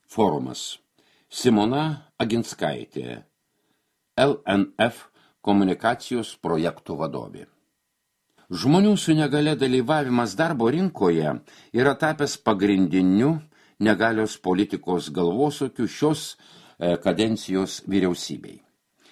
Forumas. Simona Aginskaitė, LNF komunikacijos projektų vadovė. Žmonių su negalia dalyvavimas darbo rinkoje yra tapęs pagrindiniu negalios politikos galvosokiu šios kadencijos vyriausybei.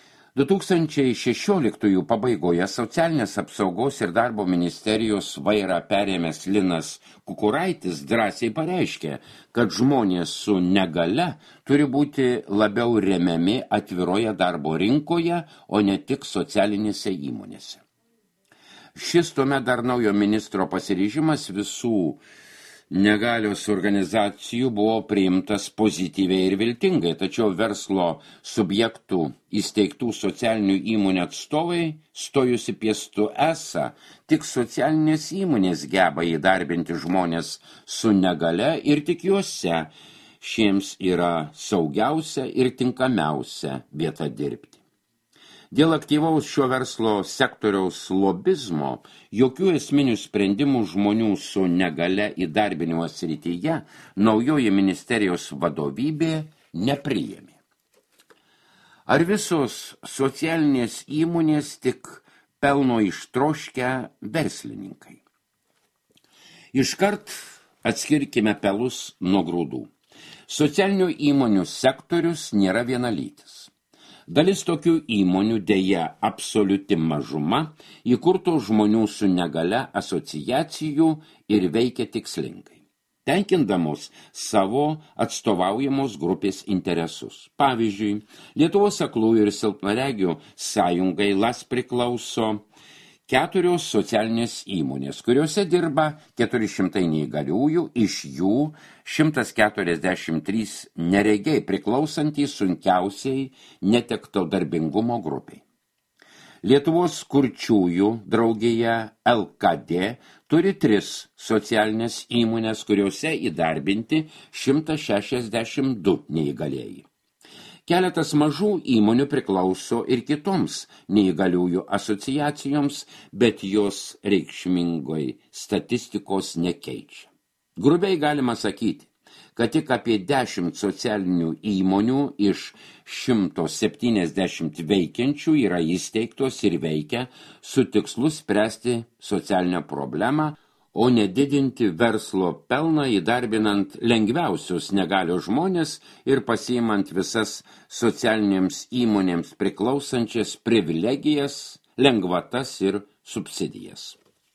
2016 pabaigoje socialinės apsaugos ir darbo ministerijos vairą perėmęs Linas Kukuraitis drąsiai pareiškė, kad žmonės su negale turi būti labiau remiami atviroje darbo rinkoje, o ne tik socialinėse įmonėse. Šis tuomet dar naujo ministro pasiryžimas visų negalios organizacijų buvo priimtas pozityviai ir viltingai, tačiau verslo subjektų įsteigtų socialinių įmonių atstovai stojusi piestu esą, tik socialinės įmonės geba įdarbinti žmonės su negale ir tik juose šiems yra saugiausia ir tinkamiausia vieta dirbti. Dėl aktyvaus šio verslo sektoriaus lobizmo jokių esminių sprendimų žmonių su negale įdarbinimo srityje naujoji ministerijos vadovybė nepriėmė. Ar visos socialinės įmonės tik pelno ištroškę verslininkai? Iškart atskirkime pelus nuo grūdų. Socialinių įmonių sektorius nėra vienalytis. Dalis tokių įmonių deja absoliuti mažuma įkurtų žmonių su negale asociacijų ir veikia tikslingai, tenkindamos savo atstovaujamos grupės interesus. Pavyzdžiui, Lietuvos aklųjų ir silpnaregių sąjungai LAS priklauso 4 socialinės įmonės, kuriuose dirba 400 neįgaliųjų, iš jų 143 neregiai priklausantys sunkiausiai netekto darbingumo grupiai. Lietuvos kurčiųjų draugija LKD turi 3 socialinės įmonės, kuriuose įdarbinti 162 neįgalieji. Keletas mažų įmonių priklauso ir kitoms neįgaliųjų asociacijoms, bet jos reikšmingai statistikos nekeičia. Grubiai galima sakyti, kad tik apie 10 socialinių įmonių iš 170 veikiančių yra įsteigtos ir veikia su tikslu spręsti socialinę problemą, o nedidinti verslo pelną įdarbinant lengviausius negalios žmonės ir pasiimant visas socialinėms įmonėms priklausančias privilegijas, lengvatas ir subsidijas.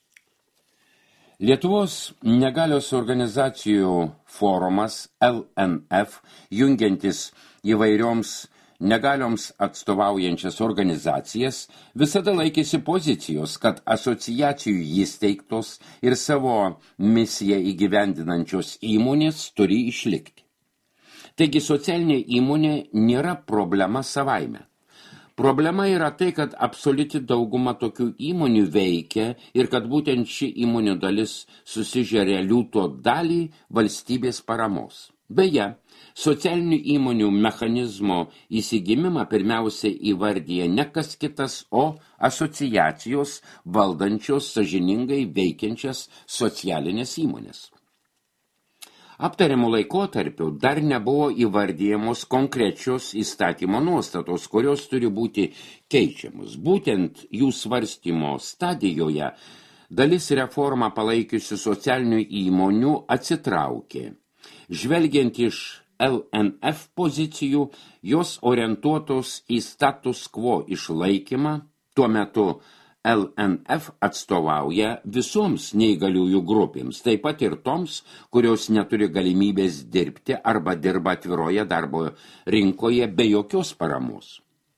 Lietuvos negalios organizacijų forumas LNF, jungiantis įvairioms negalioms atstovaujančias organizacijas, visada laikėsi pozicijos, kad asociacijų įsteigtos ir savo misiją įgyvendinančios įmonės turi išlikti. Taigi socialinė įmonė nėra problema savaime. Problema yra tai, kad absoliuti dauguma tokių įmonių veikia ir kad būtent ši įmonių dalis susižeria liūto dalį valstybės paramos. Beje, socialinių įmonių mechanizmo įsigimimą pirmiausia įvardyja ne kas kitas, o asociacijos valdančios sąžiningai veikiančias socialinės įmonės. Aptariamų laikotarpių dar nebuvo įvardyjamos konkrečios įstatymo nuostatos, kurios turi būti keičiamos. Būtent jų svarstymo stadijoje dalis reformą palaikiusių socialinių įmonių atsitraukė. Žvelgiant iš LNF pozicijų, jos orientuotos į status quo išlaikymą, tuo metu LNF atstovauja visoms neįgaliųjų grupėms, taip pat ir toms, kurios neturi galimybės dirbti arba dirba atviroje darbo rinkoje be jokios paramos.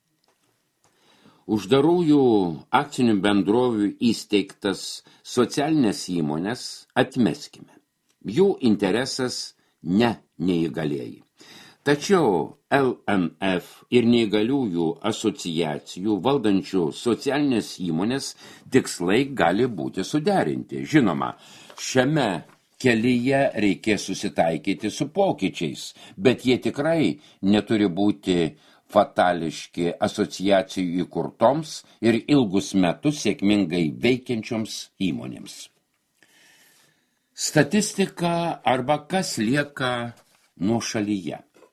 Uždarųjų akcinių bendrovių įsteigtas socialinės įmonės atmeskime. Jų interesas ne neįgalieji. Tačiau LNF ir neįgaliųjų asociacijų valdančių socialinės įmonės tikslai gali būti suderinti. Žinoma, šiame kelyje reikės susitaikyti su pokyčiais, bet jie tikrai neturi būti fatališki asociacijų įkurtoms ir ilgus metus sėkmingai veikiančioms įmonėms. Statistika arba kas lieka nuošalyje.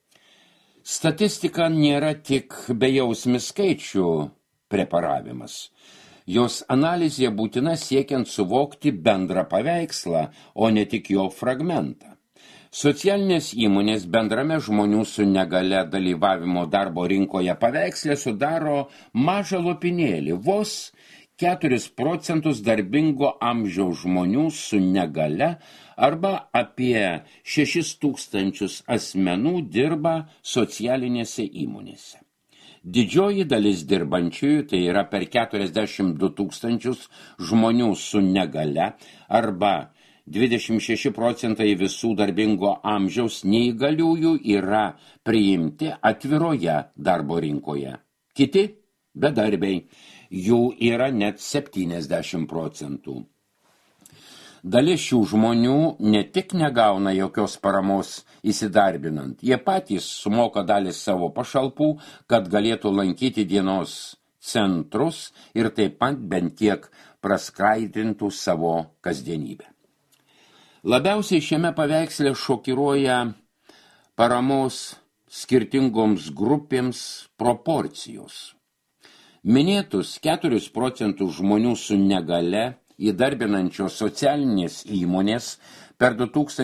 Statistika nėra tik bejausmis skaičių preparavimas. Jos analizė būtina siekiant suvokti bendrą paveikslą, o ne tik jo fragmentą. Socialinės įmonės bendrame žmonių su negale dalyvavimo darbo rinkoje paveikslė sudaro mažą lopinėlį, vos 4% darbingo amžiaus žmonių su negale arba apie 6 000 asmenų dirba socialinėse įmonėse. Didžioji dalis dirbančiųjų, tai yra per 42 000 žmonių su negale arba 26% visų darbingo amžiaus neįgaliųjų yra priimti atviroje darbo rinkoje. Kiti bedarbiai, jų yra net 70%. Dalis šių žmonių ne tik negauna jokios paramos įsidarbinant, jie patys sumoka dalį savo pašalpų, kad galėtų lankyti dienos centrus ir taip pat bent kiek praskaidrintų savo kasdienybę. Labiausiai šiame paveiksle šokiruoja paramos skirtingoms grupėms proporcijos. Minėtus 4% žmonių su negale įdarbinančios socialinės įmonės per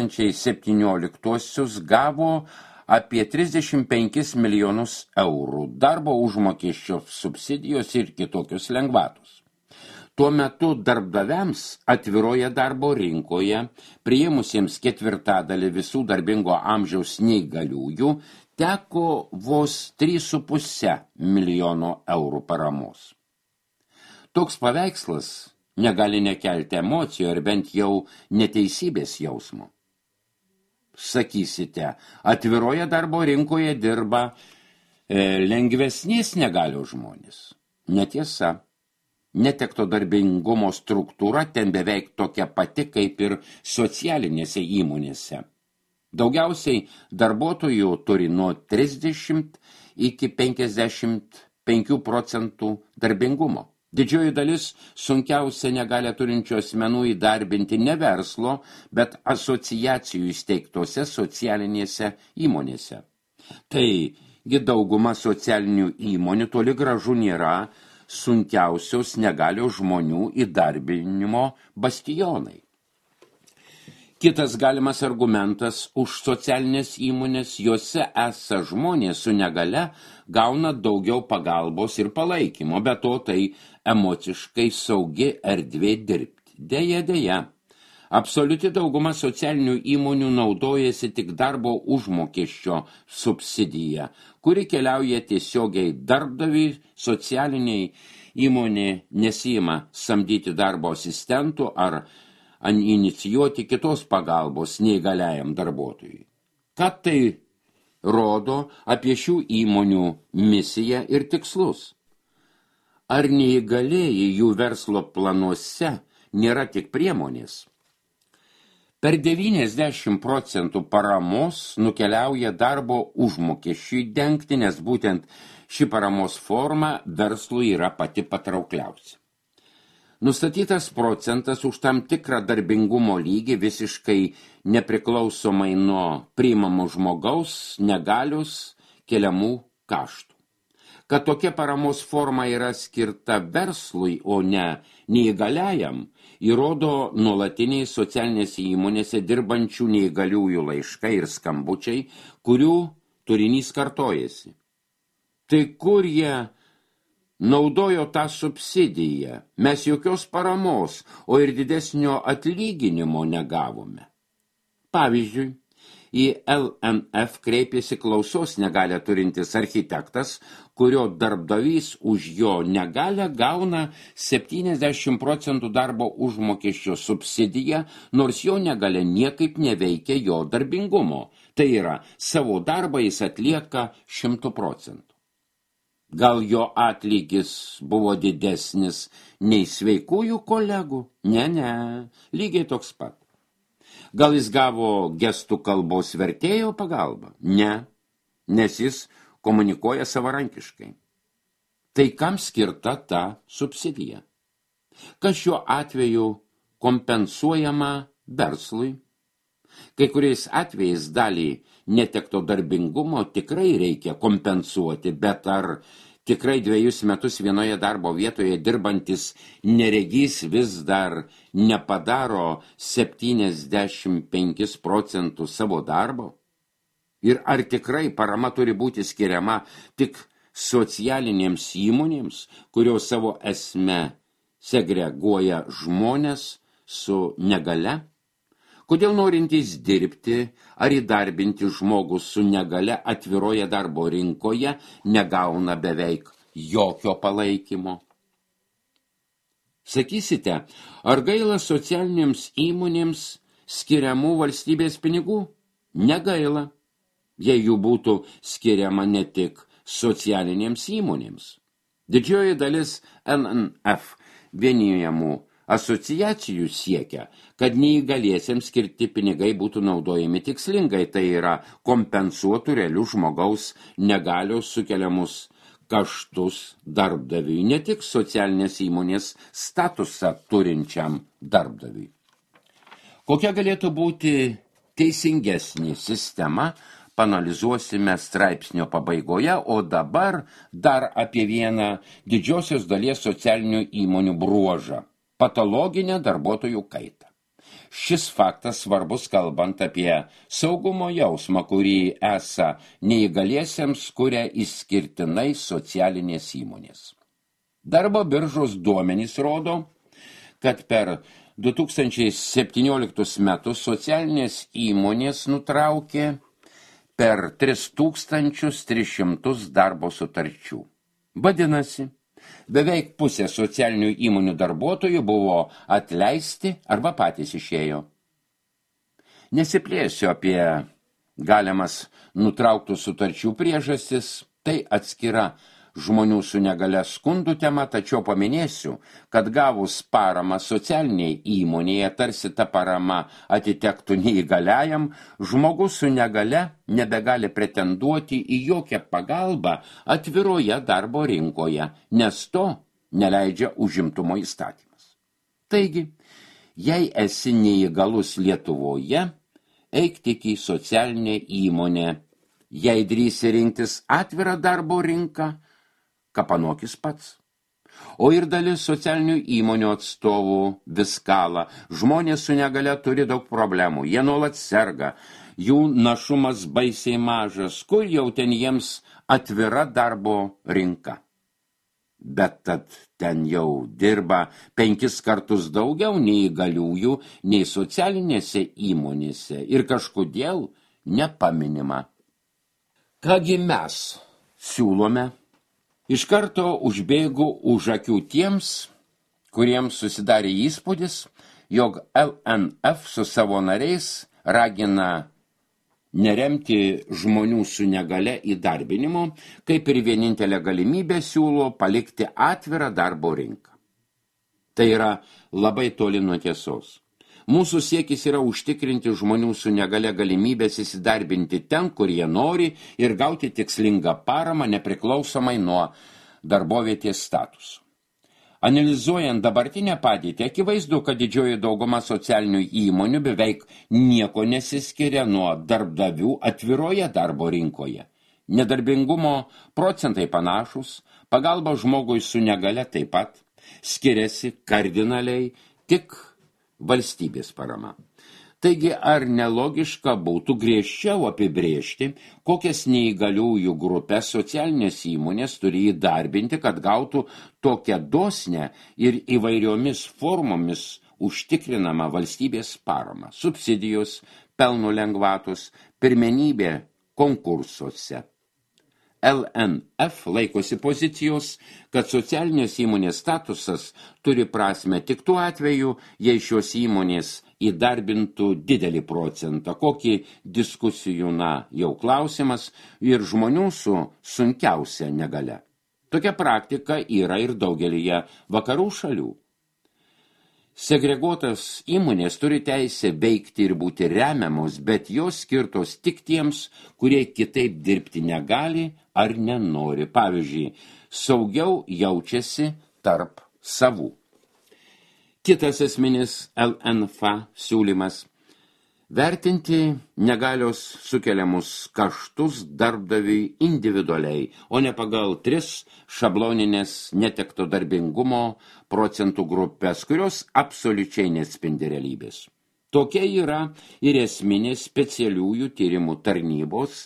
2017 gavo apie 35 milijonus eurų darbo užmokesčio subsidijos ir kitokios lengvatos. Tuo metu darbdaviams atviroje darbo rinkoje, priėmusiems 1/4 visų darbingo amžiaus neįgaliųjų, teko vos 3,5 milijono eurų paramos. Toks paveikslas negali nekelti emocijų ar bent jau neteisybės jausmo. Sakysite, atviroje darbo rinkoje dirba lengvesnės negalios žmonės. Netiesa. Netekto darbingumo struktūra ten beveik tokia pati kaip ir socialinėse įmonėse. Daugiausiai darbuotojų turi nuo 30 iki 55% darbingumo. Didžioji dalis sunkiausia negalę turinčių asmenų įdarbinti ne verslo, bet asociacijų įsteigtose socialinėse įmonėse. Taigi dauguma socialinių įmonių toli gražu nėra sunkiausios negalios žmonių įdarbinimo bastionai. Kitas galimas argumentas už socialinės įmonės, jose esą žmonės su negale gauna daugiau pagalbos ir palaikymo, bet to tai emociškai saugi erdvė dirbti. Deja. Absoliuti dauguma socialinių įmonių naudojasi tik darbo užmokesčio subsidiją, kuri keliauja tiesiogiai darbdaviui, socialiniai įmonė nesiima samdyti darbo asistentų ar inicijuoti kitos pagalbos neįgaliajam darbuotojui. Ką tai rodo apie šių įmonių misiją ir tikslus? Ar neįgalieji jų verslo planuose nėra tik priemonės? Per 90% paramos nukeliauja darbo užmokesčiui dengti, nes būtent ši paramos forma verslui yra pati patraukliausia. Nustatytas procentas už tam tikrą darbingumo lygį visiškai nepriklausomai nuo priimamo žmogaus negalios keliamų kaštų. Kad tokia paramos forma yra skirta verslui, o ne neįgaliajam, įrodo nuolatiniai socialinėse įmonėse dirbančių neįgaliųjų laiškai ir skambučiai, kurių turinys kartojasi. Tai kur jie naudojo tą subsidiją? Mes jokios paramos, o ir didesnio atlyginimo negavome. Pavyzdžiui, į LNF kreipėsi klausos negalią turintis architektas, kurio darbdavys už jo negalę gauna 70% darbo užmokesčio subsidiją, nors jo negalė niekaip neveikia jo darbingumo. Tai yra, savo darbą jis atlieka 100%. Gal jo atlygis buvo didesnis nei sveikųjų kolegų? Ne, lygiai toks pat. Gal jis gavo gestų kalbos vertėjo pagalbą? Ne, nes jis komunikuoja savarankiškai. Tai kam skirta ta subsidija? Kas šiuo atveju kompensuojama verslui? Kai kuriais atvejais dalį netekto darbingumo tikrai reikia kompensuoti, bet ar tikrai 2 metus vienoje darbo vietoje dirbantis neregys vis dar nepadaro 75% savo darbo? Ir ar tikrai parama turi būti skiriama tik socialinėms įmonėms, kurios savo esme segreguoja žmonės su negale? Kodėl norintys dirbti ar įdarbinti žmogus su negale atviroje darbo rinkoje negauna beveik jokio palaikymo? Sakysite, ar gaila socialinėms įmonėms skiriamų valstybės pinigų? Negaila, jei jų būtų skiriama ne tik socialinėms įmonėms. Didžioji dalis NNF vienijamų asociacijų siekia, kad neįgaliesiems skirti pinigai būtų naudojami tikslingai, tai yra kompensuotų realių žmogaus negalios sukeliamus kaštus darbdaviui, ne tik socialinės įmonės statusą turinčiam darbdaviui. Kokia galėtų būti teisingesnė sistema, panalizuosime straipsnio pabaigoje, o dabar dar apie vieną didžiosios dalies socialinių įmonių bruožą – patologinę darbuotojų kaitą. Šis faktas svarbus kalbant apie saugumo jausmą, kurį esą neįgaliesiems kuria išskirtinai socialinės įmonės. Darbo biržos duomenys rodo, kad per 2017 metus socialinės įmonės nutraukė per 3300 darbo sutarčių. Vadinasi, beveik pusė socialinių įmonių darbuotojų buvo atleisti arba patys išėjo. Nesiplėsiu apie galimas nutrauktų sutarčių priežastis, tai atskira žmonių su negale skundų tema, tačiau paminėsiu, kad gavus paramą socialiniai įmonėje, tarsi ta parama atitektų neįgaliajam, žmogus su negale nebegali pretenduoti į jokią pagalbą atviroje darbo rinkoje, nes to neleidžia užimtumo įstatymas. Taigi, jei esi neįgalus Lietuvoje, eik tik į socialinę įmonę, jei drįsi rinktis atvirą darbo rinką, kapanokis pats. O ir dalis socialinių įmonių atstovų vis kala. Žmonės su negale turi daug problemų, jie nuolat serga, jų našumas baisiai mažas, kur jau ten jiems atvira darbo rinka. Bet tad ten jau dirba 5 kartus daugiau neįgaliųjų nei socialinėse įmonėse ir kažkodėl nepaminima. Kągi mes siūlome? Iš karto užbėgu už akių tiems, kuriems susidarė įspūdis, jog LNF su savo nariais ragina neremti žmonių su negale įdarbinimo, kaip ir vienintelė galimybė siūlo palikti atvirą darbo rinką. Tai yra labai toli nuo tiesos. Mūsų siekis yra užtikrinti žmonių su negale galimybės įsidarbinti ten, kur jie nori ir gauti tikslingą paramą nepriklausomai nuo darbovietės statusų. Analizuojant dabartinę padėtį, akivaizdu, kad didžioji dauguma socialinių įmonių beveik nieko nesiskiria nuo darbdavių atviroje darbo rinkoje. Nedarbingumo procentai panašus, pagalba žmogui su negale taip pat, skiriasi kardinaliai tik valstybės parama. Taigi, ar nelogiška būtų griežčiau apibrėžti, kokias neįgaliųjų grupės socialinės įmonės turi įdarbinti, kad gautų tokią dosnę ir įvairiomis formomis užtikrinamą valstybės paramą, subsidijos, pelno lengvatos, pirmenybė konkursuose. LNF laikosi pozicijos, kad socialinės įmonės statusas turi prasmę tik tuo atveju, jei šios įmonės įdarbintų didelį procentą, kokį diskusijų jau klausimas ir žmonių su sunkiausia negale. Tokia praktika yra ir daugelyje vakarų šalių. Segreguotas įmonės turi teisę veikti ir būti remiamos, bet jos skirtos tik tiems, kurie kitaip dirbti negali ar nenori. Pavyzdžiui, saugiau jaučiasi tarp savų. Kitas esminis LNF siūlymas Vertinti negalios sukeliamus kaštus darbdaviui individualiai, o ne pagal 3 šabloninės netekto darbingumo procentų grupės, kurios absoliučiai neatspindi realybės. Tokia yra ir esminė specialiųjų tyrimų tarnybos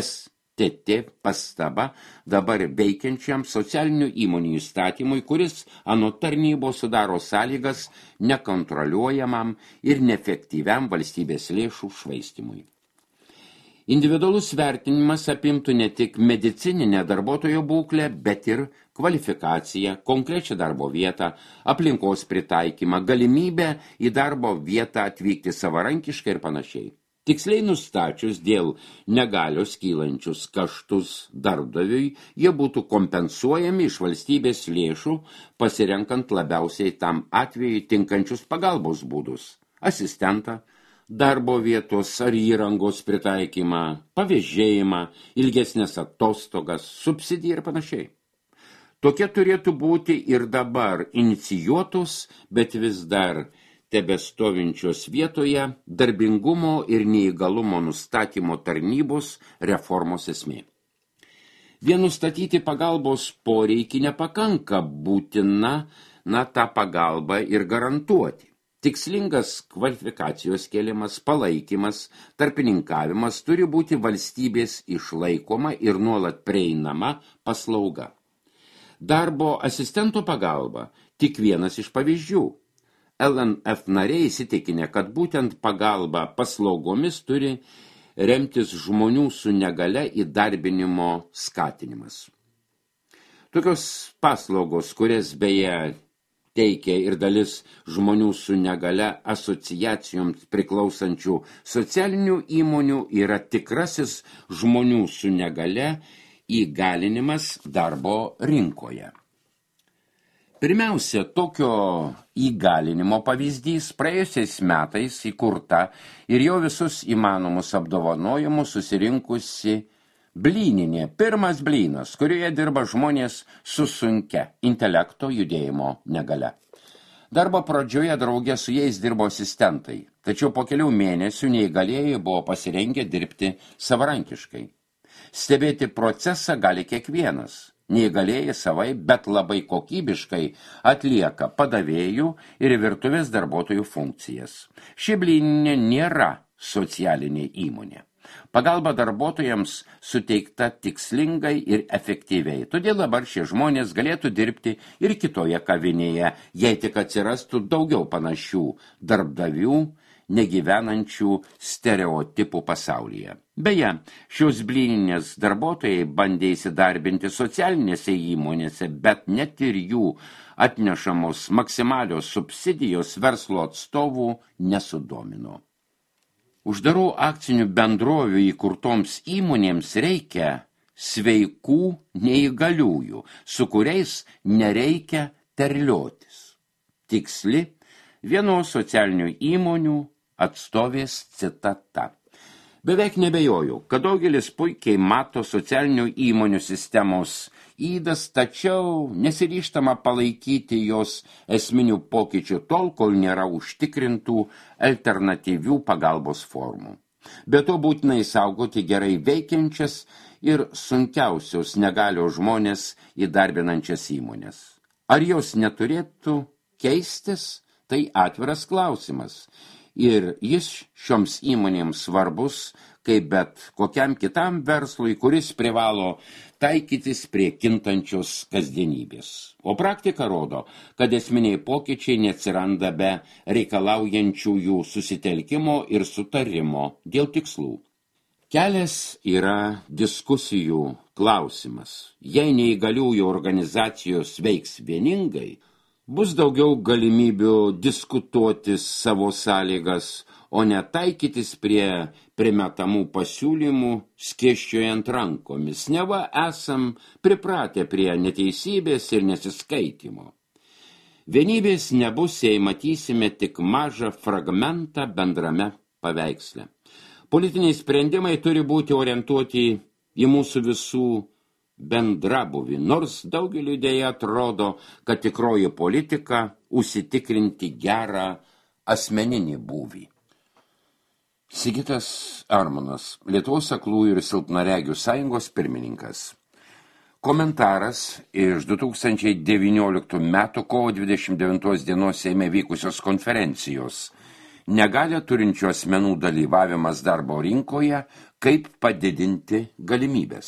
STT pastaba dabar veikiančiam socialinių įmonių įstatymui, kuris anot tarnybos sudaro sąlygas nekontroliuojamam ir neefektyviam valstybės lėšų švaistimui. Individualus vertinimas apimtų ne tik medicininę darbuotojo būklę, bet ir kvalifikaciją, konkrečią darbo vietą, aplinkos pritaikymą, galimybę į darbo vietą atvykti savarankiškai ir panašiai. Tiksliai nustačius dėl negalios kylančius kaštus darbdaviui, jie būtų kompensuojami iš valstybės lėšų, pasirenkant labiausiai tam atveju tinkančius pagalbos būdus – asistentą, darbo vietos ar įrangos pritaikymą, pavėžėjimą, ilgesnės atostogas, subsidiją ir panašiai. Tokie turėtų būti ir dabar inicijuotos, bet vis dar tebestovinčios vietoje darbingumo ir neįgalumo nustatymo tarnybos reformos esmė. Vien nustatyti pagalbos poreikį nepakanka, būtina tą pagalbą ir garantuoti. Tikslingas kvalifikacijos kėlimas, palaikymas, tarpininkavimas turi būti valstybės išlaikoma ir nuolat prieinama paslauga. Darbo asistento pagalba tik vienas iš pavyzdžių. LNF nariai įsitikinę, kad būtent pagalba paslaugomis turi remtis žmonių su negale įdarbinimo skatinimas. Tokios paslaugos, kurias beje teikia ir dalis žmonių su negale asociacijoms priklausančių socialinių įmonių, yra tikrasis žmonių su negale įgalinimas darbo rinkoje. Pirmiausia, tokio įgalinimo pavyzdys praėjusiais metais įkurta ir jau visus įmanomus apdovanojimus susirinkusi blyninė, pirmas blynas, kurioje dirba žmonės su sunkia intelekto judėjimo negale. Darbo pradžioje drauge su jais dirbo asistentai, tačiau po kelių mėnesių neįgalieji buvo pasirengę dirbti savarankiškai. Stebėti procesą gali kiekvienas. Neįgalieji savai, bet labai kokybiškai atlieka padavėjų ir virtuvės darbuotojų funkcijas. Ši blyninė nėra socialinė įmonė. Pagalba darbuotojams suteikta tikslingai ir efektyviai. Todėl dabar šie žmonės galėtų dirbti ir kitoje kavinėje, jei tik atsirastų daugiau panašių darbdavių, negyvenančių stereotipų pasaulyje. Beje, šios blyninės darbuotojai bandė įsidarbinti socialinėse įmonėse, bet net ir jų atnešamos maksimalios subsidijos verslo atstovų nesudomino. Uždarų akcinių bendrovių įkurtoms įmonėms reikia sveikų neįgaliųjų, su kuriais nereikia terliotis. Tiksli vienos socialinių įmonių atstovės citata. Beveik nebejoju, kad daugelis puikiai mato socialinių įmonių sistemos įdas, tačiau nesiryžtama palaikyti jos esminių pokyčių tol, kol nėra užtikrintų alternatyvių pagalbos formų. Be to būtina įsaugoti gerai veikiančias ir sunkiausios negalios žmonės įdarbinančias įmonės. Ar jos neturėtų keistis? Tai atviras klausimas. Ir jis šioms įmonėms svarbus, kaip bet kokiam kitam verslui, kuris privalo taikytis prie kintančios kasdienybės. O praktika rodo, kad esminiai pokyčiai neatsiranda be reikalaujančiųjų susitelkimo ir sutarimo dėl tikslų. Kelias yra diskusijų klausimas. Jei neįgaliųjų organizacijos veiks vieningai, bus daugiau galimybių diskutuoti savo sąlygas, o ne taikytis prie primetamų pasiūlymų skėsčiojant rankomis. Neva esam pripratę prie neteisybės ir nesiskaitimo. Vienybės nebus, jei matysime tik mažą fragmentą bendrame paveiksle. Politiniai sprendimai turi būti orientuoti į mūsų visų bendrabuvį, nors daugeliu dėja atrodo, kad tikroji politika užsitikrinti gerą asmeninį būvį. Sigitas Armonas, Lietuvos aklųjų ir silpnaregių sąjungos pirmininkas. Komentaras iš 2019 metų kovo 29 dienos Seime vykusios konferencijos. Negalią turinčių asmenų dalyvavimas darbo rinkoje, kaip padidinti galimybės.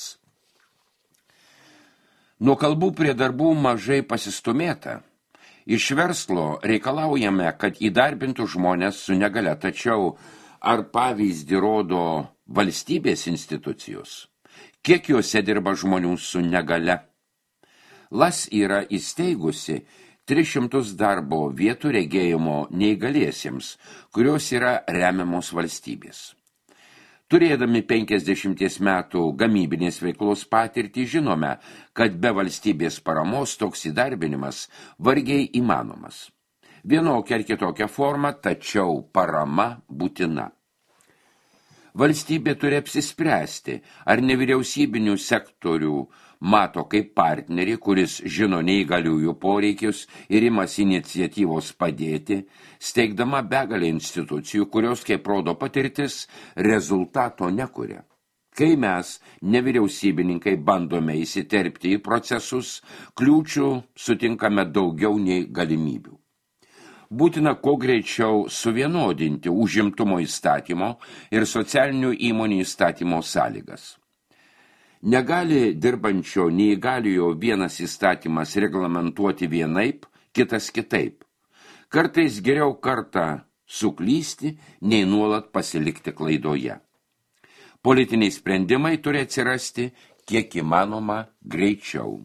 Nuo kalbų prie darbų mažai pasistumėta. Iš verslo reikalaujame, kad įdarbintų žmonės su negalia, tačiau ar pavyzdį rodo valstybės institucijos? Kiek juose dirba žmonių su negale? LAS yra įsteigusi 300 darbo vietų regėjimo neįgaliesiems, kurios yra remiamos valstybės. Turėdami 50 metų gamybinės veiklos patirtį žinome, kad be valstybės paramos toks įdarbinimas vargiai įmanomas. Vienokia ar kitokia forma, tačiau parama būtina. Valstybė turi apsispręsti, ar nevyriausybinių sektorių mato kaip partnerį, kuris žino neįgaliųjų poreikius ir imasi iniciatyvos padėti, steigdama begalę institucijų, kurios, kaip rodo patirtis, rezultato nekuria. Kai mes, nevyriausybininkai, bandome įsiterpti į procesus, kliūčių sutinkame daugiau nei galimybių. Būtina kuo greičiau suvienodinti užimtumo įstatymo ir socialinių įmonių įstatymo sąlygas. Negali dirbančio neįgaliojo vienas įstatymas reglamentuoti vienaip, kitas kitaip. Kartais geriau kartą suklysti, nei nuolat pasilikti klaidoje. Politiniai sprendimai turi atsirasti kiek įmanoma greičiau.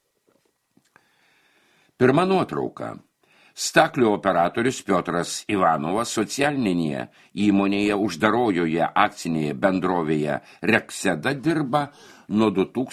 Pirma nuotrauka. Staklių operatorius Piotras Ivanovas socialinėje įmonėje uždarojoje akcinėje bendrovėje Rekseda dirba nuo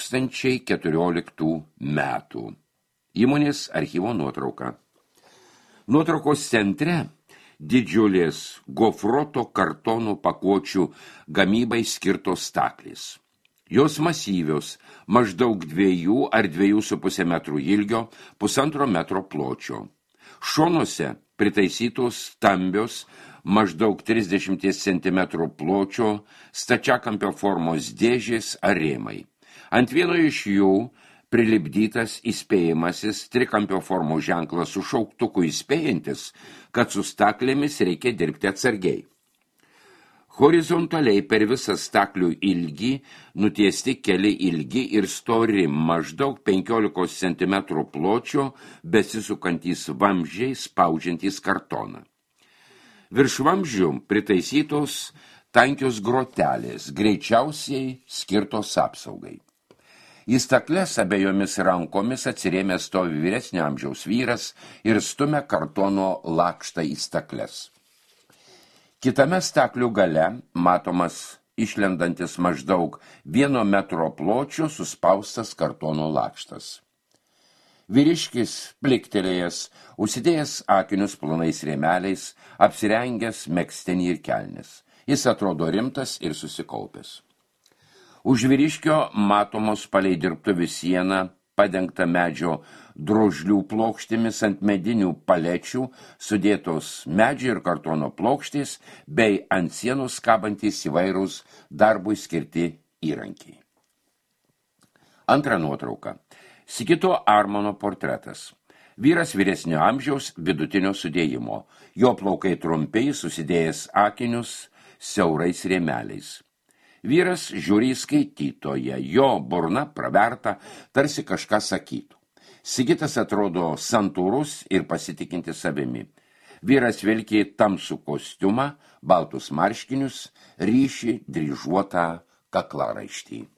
2014 metų. Įmonės archyvo nuotrauka. Nuotraukos centre didžiulės gofruoto kartonų pakuočių gamybai skirtos staklės. Jos masyvios, maždaug 2 ar 2,5 metrų ilgio, 1,5 metro pločio. Šonuose pritaisytos stambios, maždaug 30 cm pločio, stačiakampio formos dėžės ar rėmai. Ant vieno iš jų prilipdytas įspėjimasis trikampio formos ženklas su šauktuku įspėjantis, kad su staklėmis reikia dirbti atsargiai. Horizontaliai per visą staklių ilgį nutiesti keli ilgi ir stori maždaug 15 cm pločio besisukantys vamzdžiai spaudžiantys kartoną. Virš vamzdžių pritaisytos tankios grotelės, greičiausiai skirtos apsaugai. Į stakles abiejomis rankomis atsirėmęs stovi vyresnio amžiaus vyras ir stumia kartono lakštą į stakles. Kitame staklių gale matomas išlendantis maždaug 1 metro pločio suspaustas kartono lakštas. Vyriškis pliktelėjęs, užsidėjęs akinius plonais rėmeliais, apsirengęs megztinį ir kelnes. Jis atrodo rimtas ir susikaupęs. Už vyriškio matomos palei dirbtuvių sieną padengta medžio drožlių plokštėmis ant medinių palečių, sudėtos medžio ir kartono plokštės, bei ant sienos kabantys įvairūs darbui skirti įrankiai. Antra nuotrauka. Sigito Armono portretas. Vyras vyresnio amžiaus vidutinio sudėjimo. Jo plaukai trumpiai, susidėjęs akinius siaurais rėmeliais. Vyras žiūri į skaitytoją, jo burna praverta, tarsi kažką sakytų. Sigitas atrodo santūrus ir pasitikintis savimi. Vyras vilki tamsų kostiumą, baltus marškinius, ryšį dryžuotą kaklaraištį.